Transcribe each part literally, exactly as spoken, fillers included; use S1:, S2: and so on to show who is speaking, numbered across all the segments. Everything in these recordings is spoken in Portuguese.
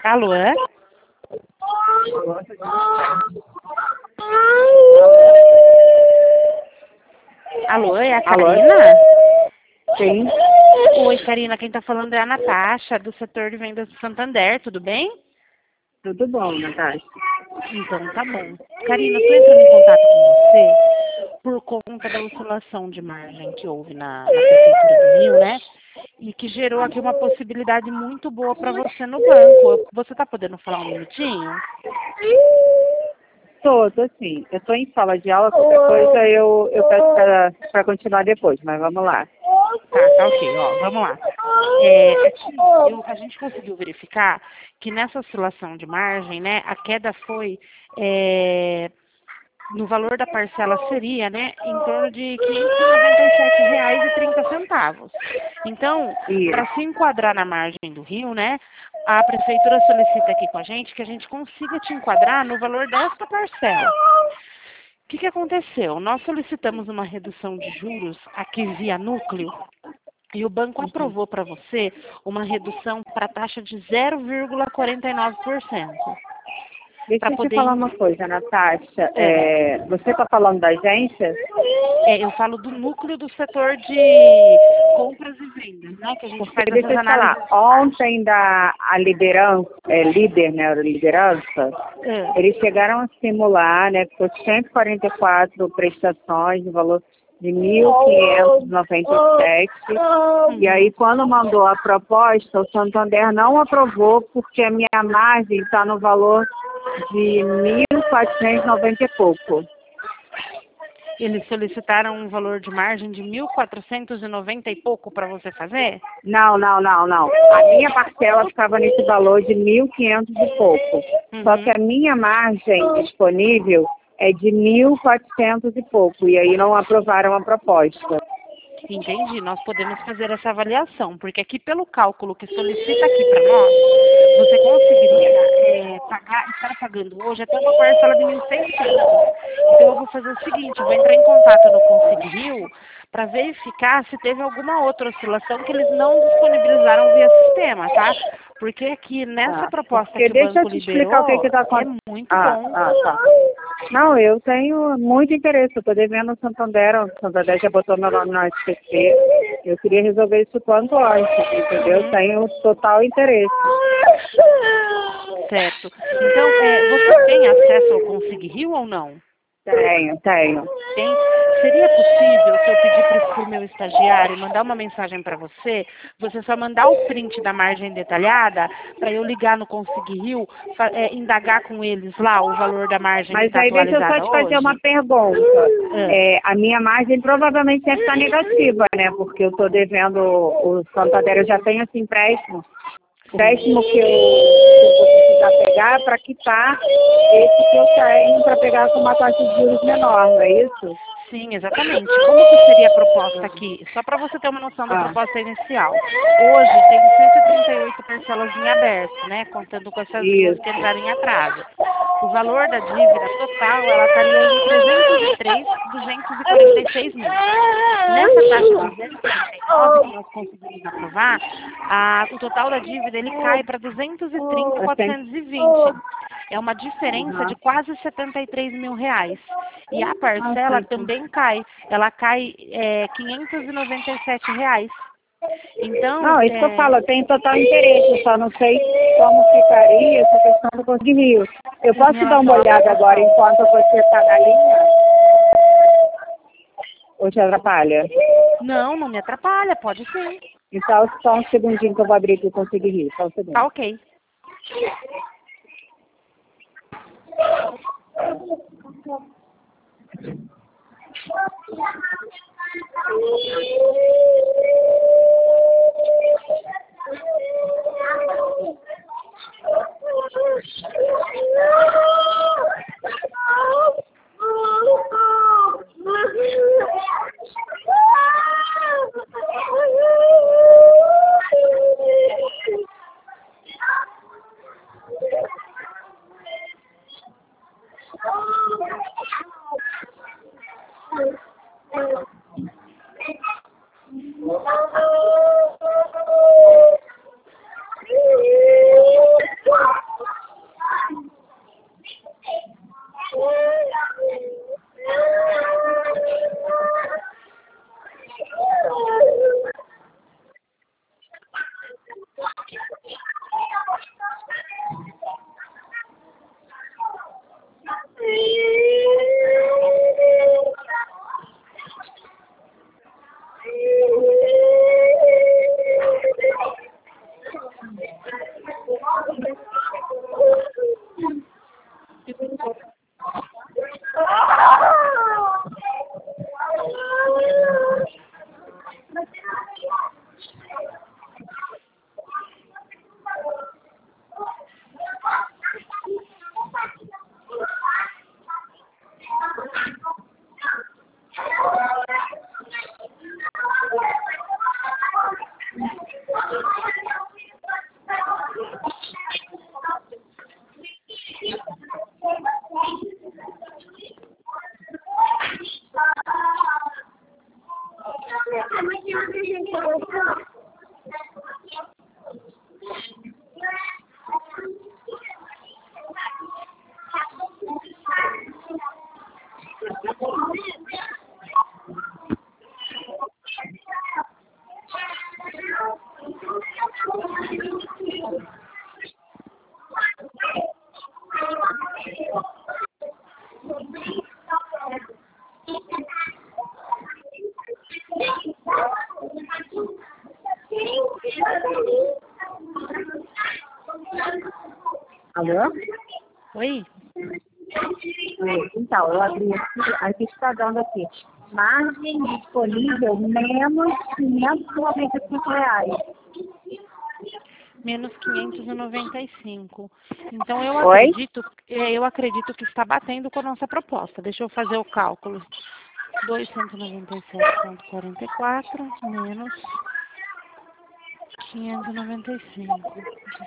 S1: Alô? Alô, é a Karina?
S2: Alô? Sim.
S1: Oi, Karina, quem tá falando é a Natasha, do setor de vendas do Santander, tudo bem?
S2: Tudo bom, Natasha?
S1: Então, tá bom. Karina, eu tô entrando em contato com você por conta da oscilação de margem que houve na, na Prefeitura do Rio, né? E que gerou aqui uma possibilidade muito boa para você no banco. Você tá podendo falar um minutinho?
S2: Tô, tô sim. Eu tô em sala de aula, qualquer coisa eu, eu peço pra, pra continuar depois, mas vamos lá.
S1: Tá, tá ok, ó, vamos lá. É, aqui, eu- a gente conseguiu verificar que nessa oscilação de margem, né, a queda foi, é, no valor da parcela seria, né, em torno de quinhentos e noventa e sete reais e trinta centavos. Então, para
S2: Isso.
S1: se enquadrar na margem do Rio, né, a prefeitura solicita aqui com a gente que a gente consiga te enquadrar no valor desta parcela. O que, que aconteceu? Nós solicitamos uma redução de juros aqui via núcleo e o banco aprovou para você uma redução para a taxa de zero vírgula quarenta e nove por cento.
S2: Deixa
S1: Para
S2: eu te
S1: poder.
S2: falar uma coisa, Natasha.
S1: É,
S2: É, você tá falando da agência?
S1: é, eu falo do núcleo do setor de compras e vendas, né? Que a gente
S2: Porque
S1: faz
S2: deixa
S1: essas
S2: eu te falar,
S1: análises.
S2: ontem da a liderança, é, líder, né, a liderança,
S1: É,
S2: eles chegaram a simular, né, por cento e quarenta e quatro prestações no valor de mil quinhentos e noventa e sete. E aí,
S1: uhum.
S2: quando mandou a proposta, o Santander não aprovou porque a minha margem está no valor de mil quatrocentos e noventa e pouco.
S1: Eles solicitaram um valor de margem de mil quatrocentos e noventa e pouco para você fazer?
S2: Não, não, não, não. A minha parcela ficava nesse valor de mil e quinhentos e pouco. Só que
S1: Uhum.
S2: a minha margem disponível é de mil e quatrocentos e pouco. E aí não aprovaram a proposta.
S1: Entendi, nós podemos fazer essa avaliação, porque aqui pelo cálculo que solicita aqui para nós, você conseguiria é, pagar, estar pagando hoje até uma parcela de mil e seiscentos. Então eu vou fazer o seguinte, eu vou entrar em contato no Consig Rio para verificar se teve alguma outra oscilação que eles não disponibilizaram via sistema, tá? Porque aqui nessa
S2: Tá.
S1: proposta
S2: Porque
S1: que o
S2: deixa eu
S1: banco
S2: te explicar o que
S1: liberou,
S2: que tá
S1: é
S2: acontecendo.
S1: muito
S2: Ah,
S1: bom.
S2: ah, tá. Não, eu tenho muito interesse. Eu tô devendo o Santander. O Santander já botou meu nome no S P C. Eu queria resolver isso quanto antes, entendeu?
S1: Uhum.
S2: Tenho total interesse.
S1: Certo. Então, é, você tem acesso ao Consig Rio ou não?
S2: Tenho, tenho.
S1: Tem? Seria possível, se eu pedir para o meu estagiário mandar uma mensagem para você, você só mandar o print da margem detalhada, para eu ligar no Consig Rio, fa- é, indagar com eles lá o valor da margem que
S2: Mas
S1: está
S2: aí deixa eu só
S1: atualizada
S2: te fazer uma
S1: hoje?
S2: pergunta.
S1: Ah,
S2: É, a minha margem provavelmente deve estar negativa, né? Porque eu estou devendo o Santander, eu já tenho esse empréstimo.
S1: sim.
S2: Empréstimo que eu, que eu vou precisar pegar para quitar esse que eu tenho para pegar com uma taxa de juros menor, não é isso?
S1: Sim, exatamente. Como que seria a proposta aqui? Só para você ter uma noção da
S2: Ah,
S1: proposta inicial. Hoje tem cento e trinta e oito parcelas em aberto, né? Contando com essas duas que
S2: isso.
S1: entraram em atraso. O valor da dívida total, ela estaria em trezentos e três mil duzentos e quarenta e seis mil. Nessa taxa de zero vírgula quarenta e nove que nós conseguimos aprovar, a- o total da dívida ele cai para duzentos e trinta mil
S2: Assim,
S1: quatrocentos e vinte. É uma diferença de
S2: uhum.
S1: quase setenta e três mil reais. E a
S2: Ah,
S1: parcela
S2: sim, sim.
S1: também cai. Ela cai é, quinhentos e noventa e sete reais. Então,
S2: Não, isso que eu
S1: é,
S2: falo, eu tenho total interesse, eu só não sei como ficaria essa questão do Conselho de Rio. Eu
S1: em
S2: posso te dar uma
S1: relação à
S2: olhada agora
S1: aprovação.
S2: enquanto você está na linha? Ou te atrapalha?
S1: Não, não me atrapalha, pode sim.
S2: Então, só um segundinho que eu vou abrir aqui o Conselho de Rio, só um
S1: Tá
S2: segundo.
S1: ok.
S2: Alô?
S1: Oi?
S2: Então, eu abri aqui, aqui está dando aqui. Margem disponível menos quinhentos e noventa e cinco reais.
S1: Menos quinhentos e noventa e cinco. Então eu
S2: Oi?
S1: acredito, é, eu acredito que está batendo com a nossa proposta. Deixa eu fazer o cálculo. duzentos e noventa e sete vírgula quarenta e quatro menos quinhentos e noventa e cinco.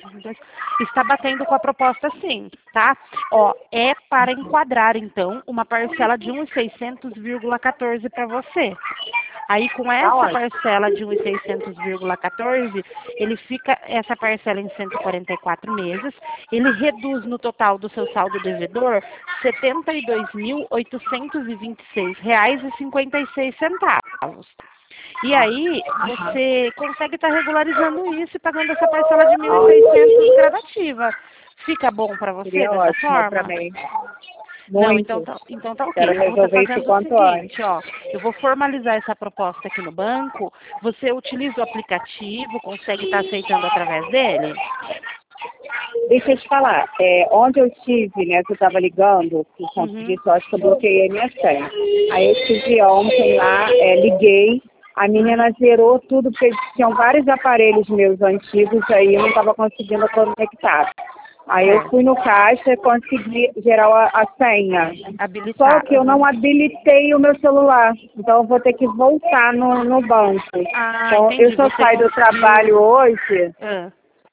S1: Está batendo com a proposta sim, tá? Ó, é para enquadrar então uma parcela de um mil e seiscentos vírgula quatorze para você. Aí com essa parcela de um mil e seiscentos vírgula quatorze, ele fica essa parcela em cento e quarenta e quatro meses, ele reduz no total do seu saldo devedor setenta e dois mil oitocentos e vinte e seis reais e cinquenta e seis centavos. E aí você consegue estar regularizando isso e pagando essa parcela de mil e seiscentos gradativa. Fica bom para você
S2: Seria
S1: dessa
S2: ótimo
S1: forma?
S2: para mim.
S1: Não,
S2: Muito.
S1: então tá, então tá ok.
S2: Quero
S1: Eu vou estar
S2: resolver isso
S1: fazendo o
S2: quanto
S1: seguinte,
S2: antes.
S1: ó. Eu vou formalizar essa proposta aqui no banco. Você utiliza o aplicativo, consegue estar aceitando através dele?
S2: Deixa eu te falar, é, onde eu estive, né, que eu estava ligando, que consegui,
S1: Uhum.
S2: só acho que eu bloqueei a minha senha. Aí eu estive ontem lá, é, liguei, a menina zerou tudo, porque tinham vários aparelhos meus antigos, aí eu não estava conseguindo conectar. Aí eu fui no caixa e consegui gerar a, a senha. Só
S1: Habilitar.
S2: que eu
S1: Uhum.
S2: não habilitei o meu celular, então eu vou ter que voltar no, no banco.
S1: Ah,
S2: Então eu
S1: entendi.
S2: só
S1: Você
S2: saio do
S1: conseguiu.
S2: trabalho hoje
S1: Ah,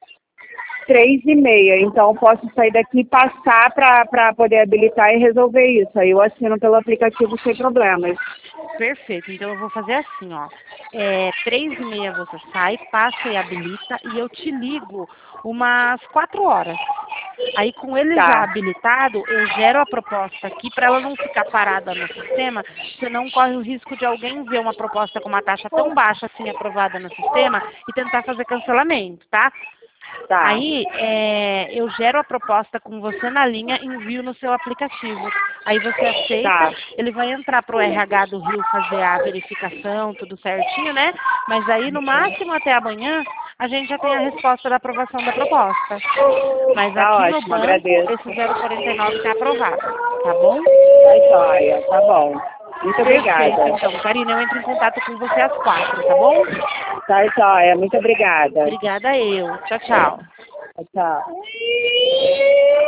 S2: três e meia, então eu posso sair daqui e passar para poder habilitar e resolver isso. Aí eu assino pelo aplicativo sem problemas.
S1: perfeito. Então eu vou fazer assim, ó. É, três e meia você sai, passa e habilita e eu te ligo umas quatro horas. Aí com ele já
S2: Tá,
S1: habilitado, eu gero a proposta aqui para ela não ficar parada no sistema, você não corre o risco de alguém ver uma proposta com uma taxa tão baixa assim aprovada no sistema e tentar fazer cancelamento, tá?
S2: tá,
S1: Aí é, eu gero a proposta com você na linha e envio no seu aplicativo. Aí você aceita,
S2: tá.
S1: ele vai entrar para o R H do Rio fazer a verificação, tudo certinho, né? Mas aí no máximo até amanhã a gente já tem a resposta da aprovação da proposta. Mas
S2: Tá
S1: aqui no
S2: ótimo,
S1: banco
S2: agradeço.
S1: esse zero quarenta e nove está aprovado, tá bom?
S2: Tá joia, tá bom. Muito
S1: Perfeito,
S2: obrigada.
S1: então, Karina, eu entro em contato com você às quatro, tá bom?
S2: Tá joia, muito obrigada.
S1: Obrigada eu. Tchau, tchau.
S2: Tchau.